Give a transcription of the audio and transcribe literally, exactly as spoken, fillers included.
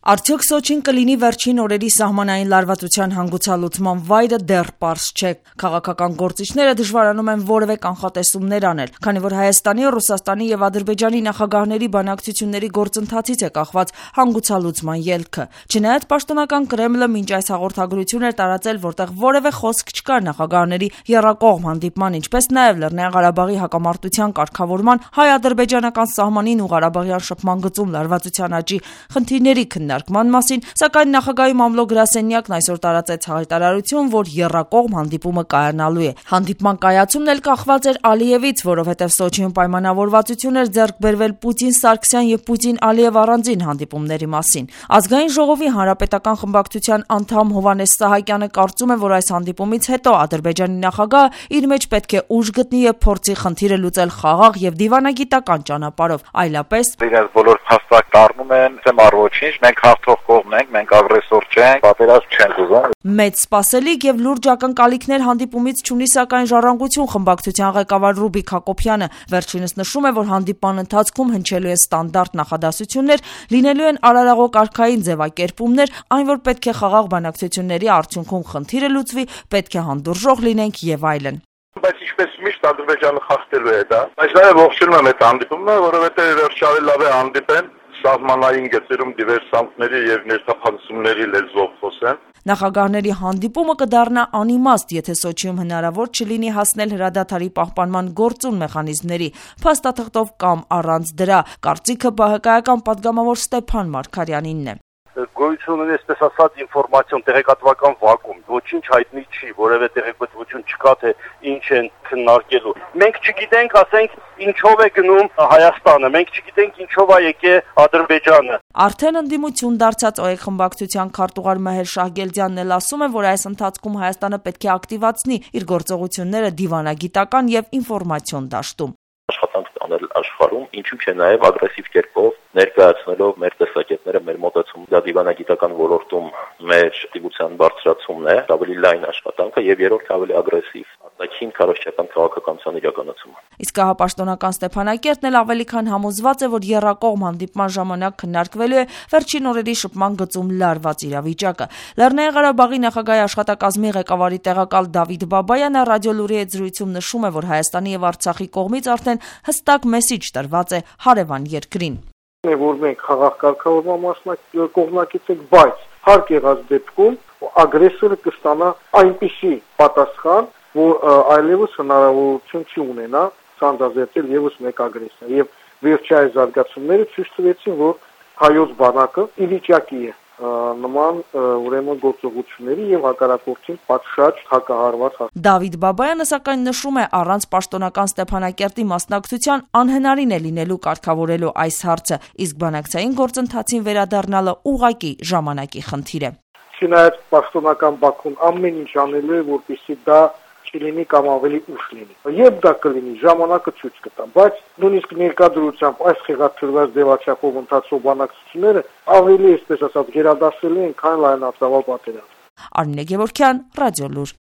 Արդյոք Սոչին կլինի վերջին օրերի սահմանային լարվածության հանգուցալուծման վայրը դեռ պարզ չէ։ Քաղաքական գործիչները դժվարանում են որևէ կանխատեսումներ անել, քանի որ Հայաստանի, Ռուսաստանի եւ Ադրբեջանի նախագահների բանակցությունների գործընթացից է կախված հանգուցալուծման ելքը։ Չնայած պաշտոնական Կրեմլը մինչ այս հաղորդագրություն էր տարածել, որտեղ որևէ խոսք չկար նախագահների եռակողմ հանդիպման, ինչպես նաեւ Լեռնային Ղարաբաղի հակամարտության կարգավորման, հայ-ադրբեջանական սահմանին ու Ղարաբաղյան շփման գծում լարվածության աճի խնդիրների քննարկման մասին, սակայն նախագահի Մամլո գրասենյակն այսօր տարածեց հայտարարություն, որ եռակողմ հանդիպումը կայանալու է։ Հանդիպման կայացումն էլ կախված էր Ալիևից, որովհետև Սոչիում պայմանավորվածություն էր ձեռք բերվել Պուտին-Սարգսյան եւ Պուտին-Ալիև առանձին հանդիպումների մասին։ Ազգային ժողովի հանրապետական խմբակցության անդամ Հովհաննես Սահակյանը կարծում է, որ այս հանդիպումից հետո Ադրբեջանի նախագահը իր մեջ պետք է ուժ գտնի եւ փորձի խնդիրը լուծել խաղաղ եւ դիվանագիտական ճանապարհով, այլապես իրենց բոլոր փաստակ դառնում են ծեմ ոչինչ, մենք հաղթող կողմն ենք, մենք ագրեսոր չենք, պատերազմ չենք ուզում։ Մեծ սպասելիք եւ լուրջ ակնկալիքներ հանդիպումից չունի սակայն Ժառանգություն խմբակցության ղեկավար Ռուբիկ Հակոբյանը։ Վերջինս նշում է, որ հանդիպման ընթացքում հնչելու են ստանդարտ նախադասություններ, լինելու են արարաղոք արքային ձևակերպումներ, այն որ պետք է խաղաղ բանակցությունների արդյունքում խնդիրը լուծվի, պետք է հանդուրժող լինենք եւ այլն։ Բայց ինչպես միշտ Ադրբեջանը խախտելու է դա։ Բայց նաև ողջունում եմ այդ հանդիպումը, որովհետեւ վերջավի լավ է հանդիպեն սահմանային գծերում դիվերսանտների եւ ներթափանցումների լեզվով խոսեն։ Նախագահների հանդիպումը կդառնա անիմաստ, եթե Սոչիում հնարավոր չլինի հասնել հրադադարի պահպանման գործուն մեխանիզմների, փաստաթղթով կամ առանց դրա, կարծիքը ԲՀԿ-ական պատգամավոր Ստեփան Մարգարյանինն է։ Գոյություն ունի, այսպես ասած, ինֆորմացիոն տեղեկատվական վակուում, ոչինչ հայտնի չի, որևէ տեղեկատվություն չկա, թե ինչ են քննարկելու։ Մենք չգիտենք, ասենք, ինչով է գնում Հայաստանը, մենք չգիտենք ինչով է եկե Ադրբեջանը։ Արդեն ընդդիմություն դարձած ՕԵԿ խմբակցության քարտուղար Մհեր Շահգերդյանն էլ ասում է, որ այս ընթացքում Հայաստանը պետք է ակտիվացնի իր գործողությունները դիվանագիտական եւ ինֆորմացիոն դաշտում։ Աշխատանք անել աշխարհում, ինչու՞ չէ նաև ագրեսիվ կերպով ներկայացնելով մեր տեսակետները, մեր մոտեցումը, դա դիվանագիտական ոլորտում մեր ակտիվության բարձրացումն է, ավելի լայն աշխատանքը եւ երրորդը ավելի ագրեսիվ արտաքին քարոզչական քաղաքականության իրականացումը։ Իսկ հապաշտոնական Ստեփանակերտն էլ ավելի քան համոզված է, որ եռակողմ հանդիպման ժամանակ քննարկվելու է վերջին օրերի շփման գծում լարված իրավիճակը։ Լեռնային Ղարաբաղի նախագահի աշխատակազմի ղեկավարի տեղակալ Դավիթ Բաբայանը ռադիոլուրի հետ զրույցում նշում է, որ Հայաստանի եւ Արցախի կողմից արդեն հստակ մեսիջ տրված է հարևան երկրին։ Որ մենք խաղաղ կարգավորման մասնակից կողմնակից ենք, բայց հարկ եղած դեպքում ագրեսորը կստանա այնպիսի պատասխան, որ այլևս հնարավորություն չի ունենա սանձազերծել եւս մեկ ագրեսիա։ Եվ վերջային զարգացումները ցույց տվեցին, որ հայոց բանակը ի վիճակի է նման ուրեմն գործողությունների եւ հակառակորդին պատշաճ հակահարված։ Դավիթ Բաբայանը սակայն նշում է, առանց պաշտոնական Ստեփանակերտի մասնակցության անհնարին է լինելու կարգավորելու այս հարցը, իսկ բանակցային գործընթացին վերադառնալը ուղղակի ժամանակի խնդիր է։ Չնայած պաշտոնական Բաքուն ամեն ինչ անելու է, որպեսզի դա չլինի կամ ավելի ուշ լինի։ Եվ դա կլինի, ժամանակը ցույց կտա, բայց նույնիսկ ներկայությամբ այս խեղաթյուրված ձևաչափով ընթացող բանակցությունները ավելի, այսպես ասած, գերադասելի են, քան լայնածավալ պատերազմ։ Արմինե Գևորգյան, Ռադիոլուր։